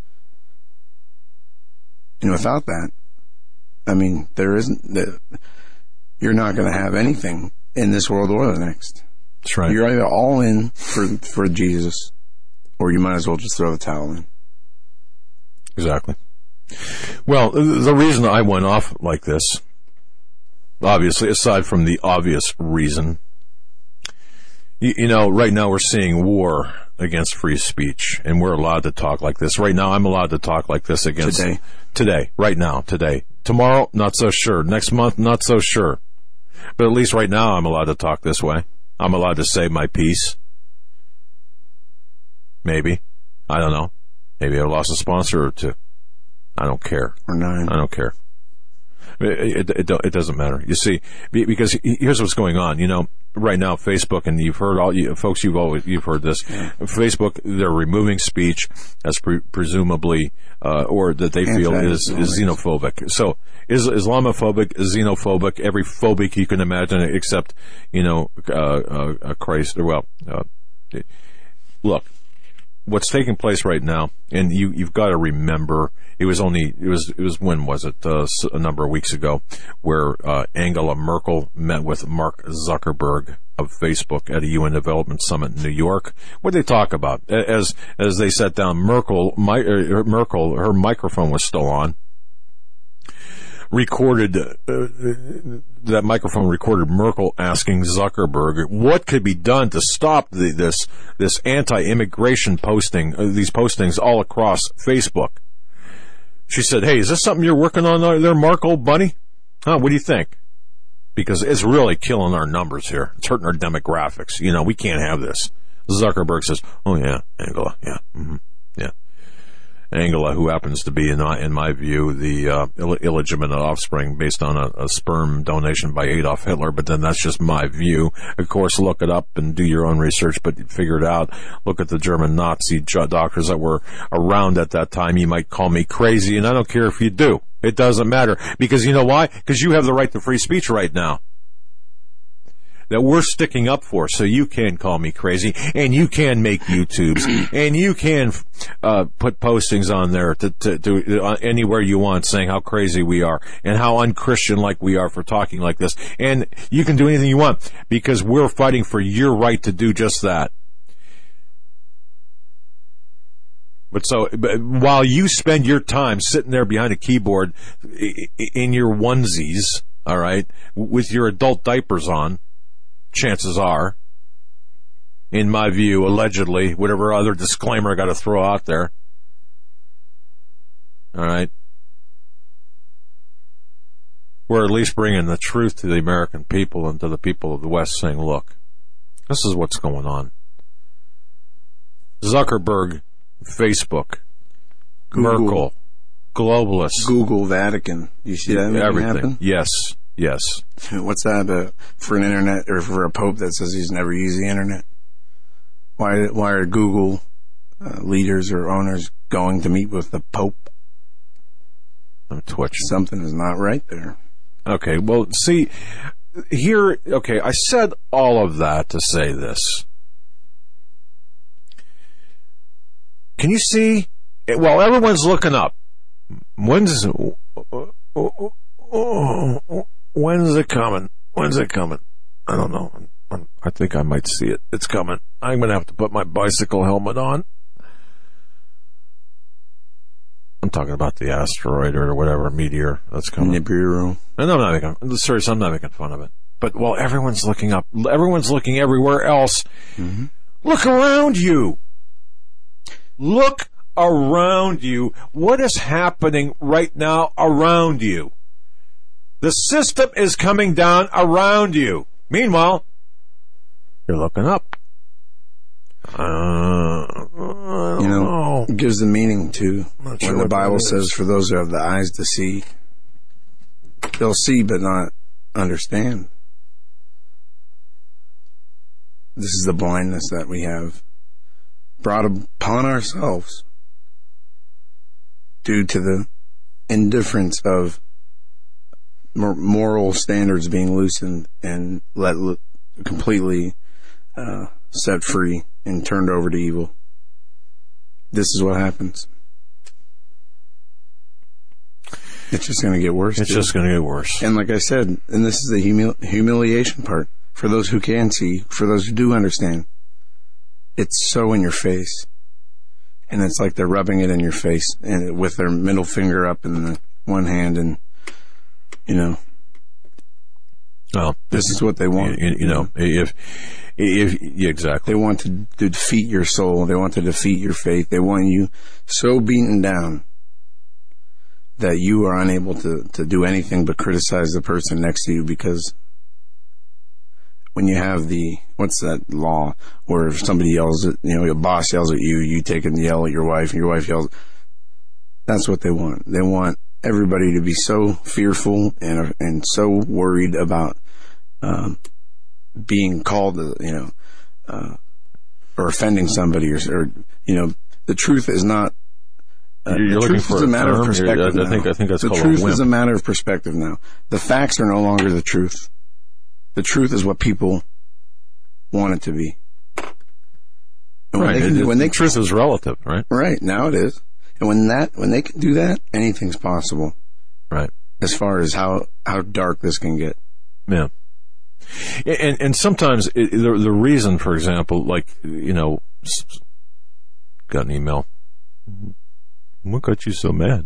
And without that, I mean, there isn't. The, you're not going to have anything in this world or the next. That's right. You're either all in for for Jesus, or you might as well just throw the towel in. Exactly. Well, the reason I went off like this, obviously, aside from the obvious reason, you, you know, right now we're seeing war against free speech, and we're allowed to talk like this. Right now, I'm allowed to talk like this against... Today. Today. Right now. Today. Tomorrow, not so sure. Next month, not so sure. But at least right now, I'm allowed to talk this way. I'm allowed to say my piece. Maybe. I don't know. Maybe I lost a sponsor or two. I don't care. Or nine. I don't care. It, it, it, it doesn't matter. You see, because here's what's going on. You know, right now, Facebook, and you've heard all you folks. You've always you've heard this. Yeah. Facebook, they're removing speech as pre- presumably, uh, or that they feel is, is xenophobic. So, is Islamophobic, xenophobic, every phobic you can imagine, except you know, uh, uh, uh, Christ. Or well, uh, look. What's taking place right now, and you, you've got to remember, it was only, it was, it was, when was it, uh, a number of weeks ago, where, uh, Angela Merkel met with Mark Zuckerberg of Facebook at a U N Development Summit in New York. What did they talk about? As, as they sat down, Merkel, my, uh, Merkel, her microphone was still on. Recorded, uh, that microphone recorded Merkel asking Zuckerberg what could be done to stop the, this, this anti-immigration posting, uh, these postings all across Facebook. She said, hey, is this something you're working on there, Mark, old bunny? Huh, what do you think? Because it's really killing our numbers here. It's hurting our demographics. You know, we can't have this. Zuckerberg says, oh yeah, Angela, yeah, mm-hmm, yeah. Angela, who happens to be, in my, in my view, the uh, Ill- illegitimate offspring based on a, a sperm donation by Adolf Hitler, but then that's just my view. Of course, look it up and do your own research, but figure it out. Look at the German Nazi doctors that were around at that time. You might call me crazy, and I don't care if you do. It doesn't matter. Because you know why? Because you have the right to free speech right now. that we're sticking up for, so you can call me crazy, and you can make YouTubes, and you can uh, put postings on there to, to, to uh, anywhere you want, saying how crazy we are and how unchristian-like we are for talking like this. And you can do anything you want because we're fighting for your right to do just that. But so, but while you spend your time sitting there behind a keyboard in your onesies, all right, with your adult diapers on, chances are, in my view, allegedly, whatever other disclaimer I got to throw out there, all right, we're at least bringing the truth to the American people and to the people of the West, saying, look, this is what's going on. Zuckerberg, Facebook, Google, Merkel, globalists, Google, Vatican. You see that everything? Happen? Yes, yes. What's that uh, for an internet or for a pope that says he's never used the internet? Why? Why are Google uh, leaders or owners going to meet with the pope? I'm twitching. Something is not right there. Okay. Well, see here. Okay, I said all of that to say this. Can you see? While everyone's looking up, when's when's it coming? When's it coming? I don't know. I think I might see it. It's coming. I'm going to have to put my bicycle helmet on. I'm talking about the asteroid or whatever meteor that's coming. Nibiru. And I'm not making. Serious, I'm not making fun of it. But while everyone's looking up, everyone's looking everywhere else. Mm-hmm. Look around you. Look around you. What is happening right now around you? The system is coming down around you. Meanwhile, you're looking up. Uh, I don't you know, know. It gives the meaning to when sure the Bible says, says, for those who have the eyes to see, they'll see but not understand. This is the blindness that we have brought upon ourselves due to the indifference of moral standards being loosened and let completely uh, set free and turned over to evil. This is what happens. It's just going to get worse. It's too. just going to get worse. And like I said, and this is the humil- humiliation part for those who can see, for those who do understand. It's so in your face, and it's like they're rubbing it in your face, and with their middle finger up in the one hand, and you know, well, this is what they want. You, you know, if if yeah, exactly, they want to, to defeat your soul. They want to defeat your faith. They want you so beaten down that you are unable to to do anything but criticize the person next to you, because when you have the, what's that law, where if somebody yells at, you know, your boss yells at you, you take and yell at your wife, and your wife yells. That's what they want. They want everybody to be so fearful and and so worried about um, being called, you know, uh, or offending somebody, or, or, you know, the truth is not. Uh, You're the truth for is a matter of perspective. I think I think that's the called truth a whim. is a matter of perspective now. The facts are no longer the truth. The truth is what people want it to be. And right. When they can, it, when the they, truth is relative, right? Right. Now it is. And when that, when they can do that, anything's possible. Right. As far as how, how dark this can get. Yeah. And, and sometimes it, the, the reason, for example, like, you know, got an email. What got you so mad?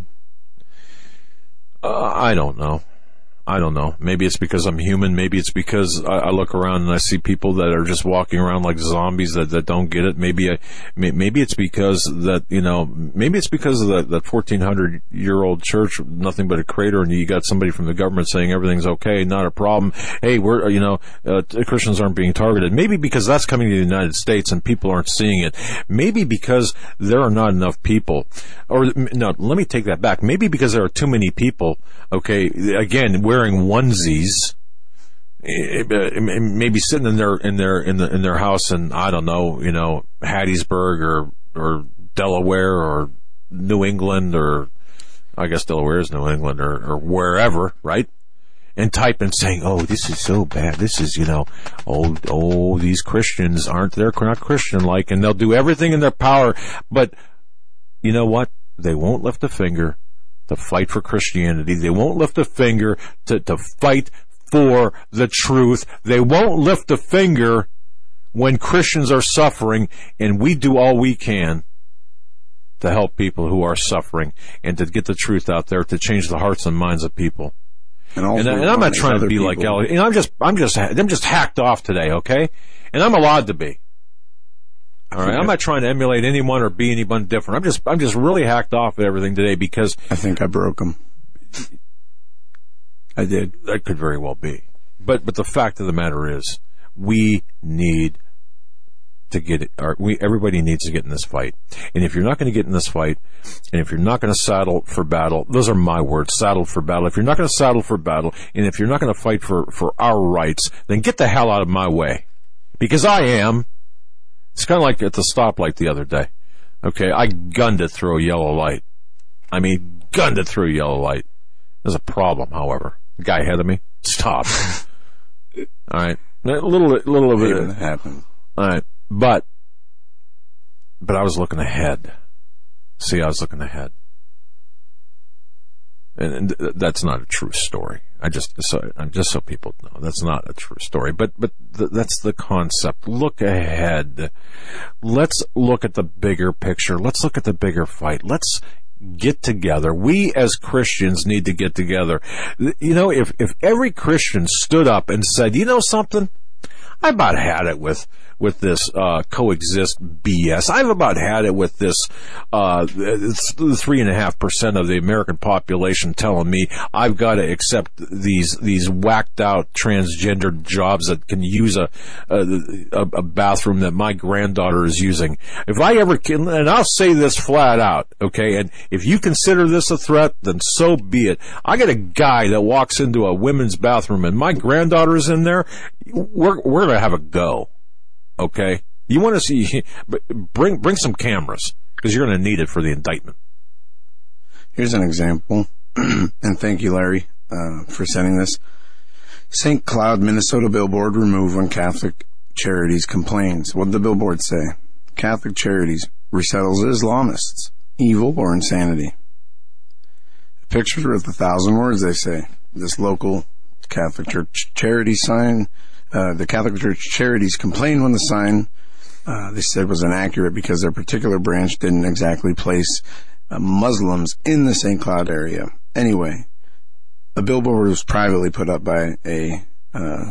Uh, I don't know. I don't know. Maybe it's because I'm human. Maybe it's because I, I look around and I see people that are just walking around like zombies that, that don't get it. Maybe I, maybe it's because that, you know, maybe it's because of that, that fourteen hundred year old church, nothing but a crater, and you got somebody from the government saying everything's okay, not a problem. Hey, we're, you know, uh, Christians aren't being targeted. Maybe because that's coming to the United States and people aren't seeing it. Maybe because there are not enough people. Or, no, let me take that back. Maybe because there are too many people, okay, again, we're wearing onesies, maybe sitting in their in their in the in their house in, I don't know, you know, Hattiesburg or or Delaware or New England, or I guess Delaware is New England, or, or wherever, right? and type and saying, oh, this is so bad. This is, you know, oh, oh, these Christians aren't, they're not Christian-like, and they'll do everything in their power. But you know what? They won't lift a finger to fight for Christianity. They won't lift a finger to, to fight for the truth. They won't lift a finger when Christians are suffering, and we do all we can to help people who are suffering and to get the truth out there, to change the hearts and minds of people. And, and, and I'm not trying to be people. like Ellie. You know, I'm just, I'm just, I'm just hacked off today, okay? And I'm allowed to be. All right, I'm not trying to emulate anyone or be anyone different. I'm just, I'm just really hacked off at everything today because I think I broke them. I did. That could very well be. But, but the fact of the matter is, we need to get it, or we, everybody needs to get in this fight. And if you're not going to get in this fight, and if you're not going to saddle for battle, those are my words, saddle for battle. If you're not going to saddle for battle, and if you're not going to fight for, for our rights, then get the hell out of my way. Because I am. It's kind of like at the stoplight the other day. Okay, I gunned it through a yellow light. I mean, gunned it through a yellow light. There's a problem, however. The guy ahead of me stopped. All right, a little, little of it happened. All right. But, but I was looking ahead. See, I was looking ahead. And, and that's not a true story. I just, so, just so people know, that's not a true story. But, but th- that's the concept. Look ahead. Let's look at the bigger picture. Let's look at the bigger fight. Let's get together. We as Christians need to get together. You know, if, if every Christian stood up and said, you know something? I about had it with, with this, uh, coexist B S. I've about had it with this, uh, three and a half percent of the American population telling me I've got to accept these, these whacked out transgender jobs that can use a, a, a bathroom that my granddaughter is using. If I ever can, and I'll say this flat out, okay, and if you consider this a threat, then so be it. I got a guy that walks into a women's bathroom and my granddaughter is in there, we're, we're going to have a go. Okay? You want to see, bring, bring some cameras, because you're going to need it for the indictment. Here's an example, and thank you, Larry, uh, for sending this. Saint Cloud, Minnesota billboard removed when Catholic Charities complains. What did the billboard say? Catholic Charities resettles Islamists, evil or insanity. The picture's worth a thousand words, they say. This local Catholic Church charity sign, uh, the Catholic Church Charities complained when the sign, uh, they said was inaccurate because their particular branch didn't exactly place uh, Muslims in the Saint Cloud area. Anyway, a billboard was privately put up by a, uh,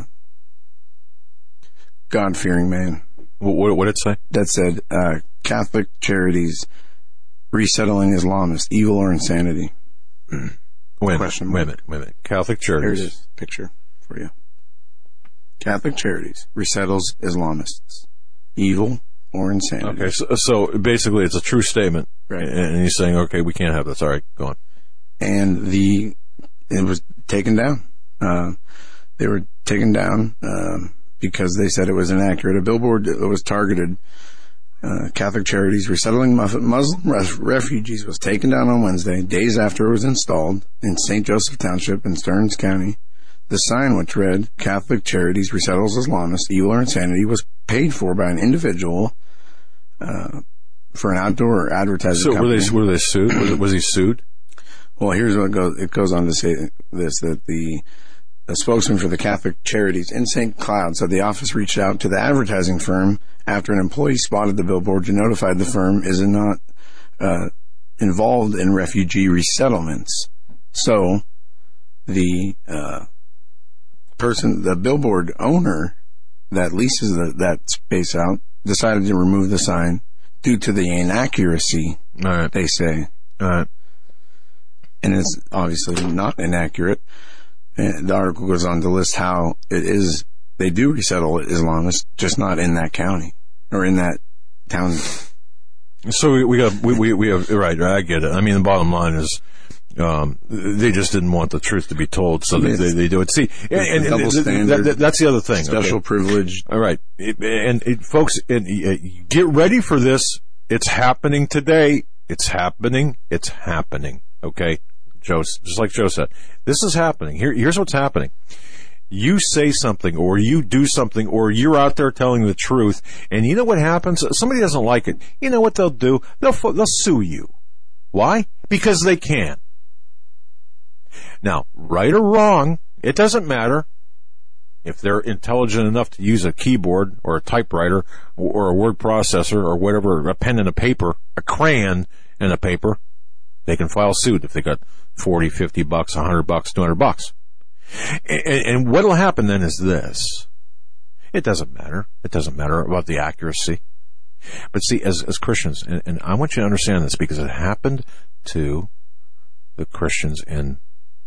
God-fearing man. What, what did it say? That said, uh, Catholic Charities resettling Islamists, evil or insanity. Mm. Wait, Question wait a minute, wait a minute. Catholic Charities. Here it is, picture for you. Catholic Charities resettles Islamists, evil or insanity. Okay, so, so basically it's a true statement. Right. And he's saying, okay, we can't have this. All right, go on. And the, it was taken down. Uh, they were taken down, um, because they said it was inaccurate. A billboard that was targeted, uh, Catholic Charities resettling Muslim refugees was taken down on Wednesday, days after it was installed in Saint Joseph Township in Stearns County. The sign, which read, Catholic Charities resettles Islamists, evil or insanity, was paid for by an individual, uh, for an outdoor advertising so company. So were they, were they sued? Was, it, was he sued? Well, here's what it goes, it goes on to say this, that the, a spokesman for the Catholic Charities in Saint Cloud said the office reached out to the advertising firm after an employee spotted the billboard and notified the firm is not uh, involved in refugee resettlements. So the uh, person, the billboard owner that leases the, that space out, decided to remove the sign due to the inaccuracy, All right. they say. All right. And it's obviously not inaccurate. And the article goes on to list how it is, they do resettle Islamists, just not in that county or in that town. So we, we got, we, we, we have, right, I get it. I mean, the bottom line is, um, they just didn't want the truth to be told, so they, they, they do it. See, and, and, double and standard, that, that, that's the other thing. Special okay? privilege. All right. It, and it, folks, and, uh, get ready for this. It's happening today. It's happening. It's happening. Okay. Joe, just like Joe said. This is happening. Here, here's what's happening. You say something, or you do something, or you're out there telling the truth, and you know what happens? Somebody doesn't like it. You know what they'll do? They'll they'll sue you. Why? Because they can. Now, right or wrong, it doesn't matter. If they're intelligent enough to use a keyboard or a typewriter or a word processor or whatever, a pen and a paper, a crayon and a paper, they can file suit if they got forty, fifty bucks, one hundred bucks, two hundred bucks. And, and what will happen then is this. It doesn't matter. It doesn't matter about the accuracy. But see, as, as Christians, and, and I want you to understand this because it happened to the Christians in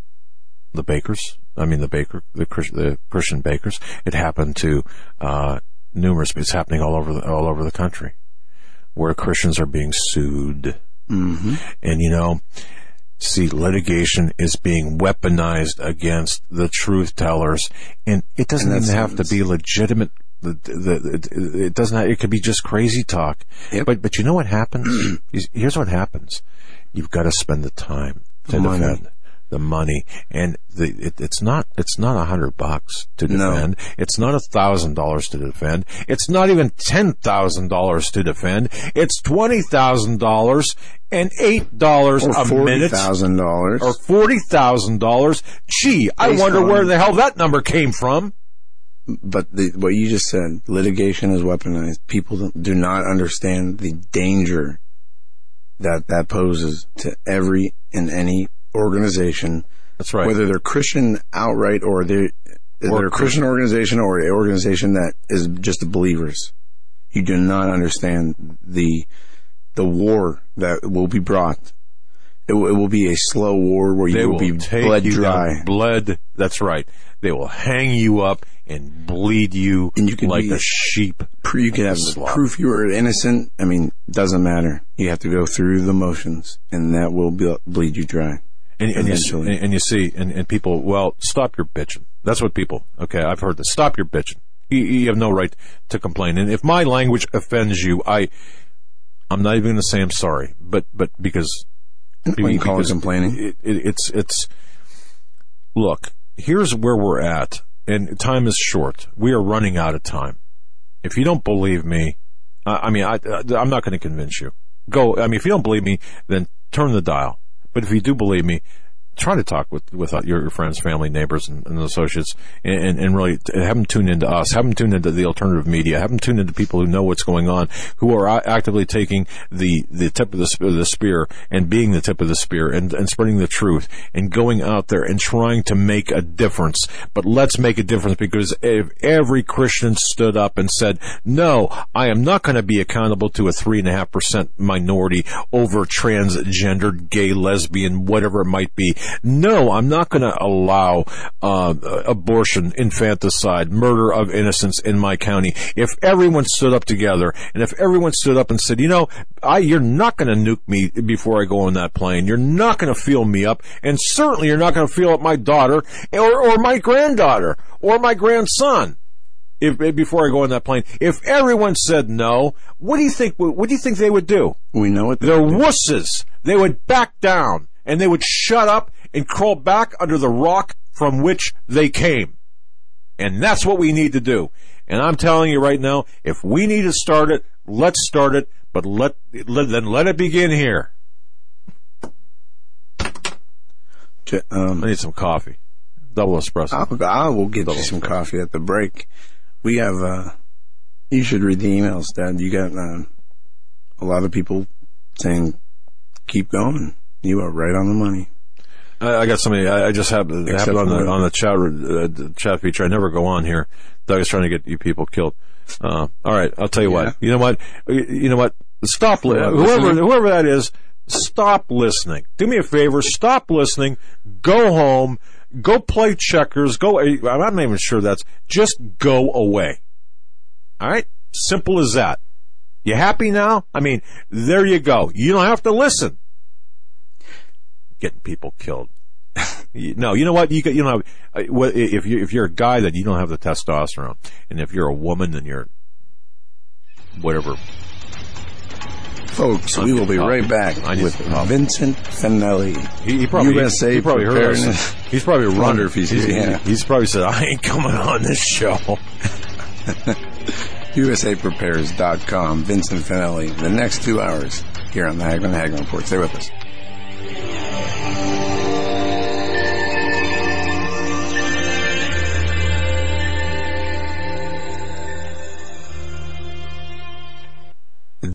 the bakers. I mean, the baker, the, the Christian bakers. It happened to uh, numerous. It's happening all over the, all over the country, where Christians are being sued. Mm-hmm. And you know, see, litigation is being weaponized against the truth tellers, and it doesn't even have to be legitimate. The, the, the, it doesn't. Have, it could be just crazy talk. Yep. But but you know what happens? Here's what happens. You've got to spend the time to Money. defend. The money, and the it, it's not it's not a hundred bucks to defend. No. It's not a thousand dollars to defend. It's not even ten thousand dollars to defend. It's twenty thousand dollars and eight dollars or a forty minute, thousand dollars, or forty thousand dollars. Gee, I Based wonder on- where the hell that number came from. But the, what you just said, litigation is weaponized. People don't, do not understand the danger that that poses to every and any organization. That's right. Whether they're Christian outright or they're, they're a Christian organization or an organization that is just believers. You do not understand the the war that will be brought. It, will- it will be a slow war where They you will will be take bled you dry. down, bled. That's right. They will hang you up and bleed you, And you can like be- a sheep. Pro- You can have Slop. proof you are innocent. I mean, doesn't matter. You have to go through the motions, and that will be, bleed you dry. And, and, you, Eventually. and, and you see, and, and people, well, stop your bitching. That's what people, okay, I've heard this. Stop your bitching. You, you have no right to complain. And if my language offends you, I, I'm not even going to say I'm sorry, but, but because, When you call it because complaining. it, it, it's, it's, look, here's where we're at, and time is short. We are running out of time. If you don't believe me, I, I mean, I, I'm not going to convince you. Go, I mean, if you don't believe me, then turn the dial. But if you do believe me, try to talk with, with your friends, family, neighbors, and, and associates, and, and, and really have them tune into us, have them tune into the alternative media, have them tune into people who know what's going on, who are actively taking the, the tip of the, sp- the spear and being the tip of the spear and, and spreading the truth and going out there and trying to make a difference. But let's make a difference, because if every Christian stood up and said, no, I am not going to be accountable to a three and a half percent minority over transgendered, gay, lesbian, whatever it might be. No, I'm not going to allow uh, abortion, infanticide, murder of innocents in my county. If everyone stood up together, and if everyone stood up and said, you know, I, you're not going to nuke me before I go on that plane. You're not going to fuel me up, and certainly you're not going to fuel up my daughter or, or my granddaughter or my grandson. If, before I go on that plane, if everyone said no, what do you think? What do you think they would do? We know what They're wusses. They would back down, and they would shut up and crawl back under the rock from which they came. And that's what we need to do. And I'm telling you right now, if we need to start it, let's start it, but let, let then let it begin here. Um, I need some coffee. Double espresso. I'll, I will get you some coffee at the break. We have, uh, you should read the emails, Dad. You got uh, a lot of people saying, keep going. You are right on the money. I, I got somebody. I, I just have it Except happened on the for- on the chat uh, chat feature. I never go on here. Doug is trying to get you people killed. Uh, all right, I'll tell you Yeah. what. You know what? You you know what? Stop. Li- Yeah, whoever listening. whoever that is, stop listening. Do me a favor. Stop listening. Go home. Go play checkers. Go. I'm not even sure that's. Just go away. All right. Simple as that. You happy now? I mean, there you go. You don't have to listen. Getting people killed. You- no, you know what? You got, you know, uh, what- if you if you're a guy, then you don't have the testosterone, and if you're a woman, then you're whatever Folks, we will be right back with Vincent Finelli. He, he probably U S A he probably heard us. He's probably a Wonder if he's, he's, yeah. he's probably said, I ain't coming on this show. U S A prepares dot com, Vincent Finelli. The next two hours here on the Hagman Hagman Report. Stay with us.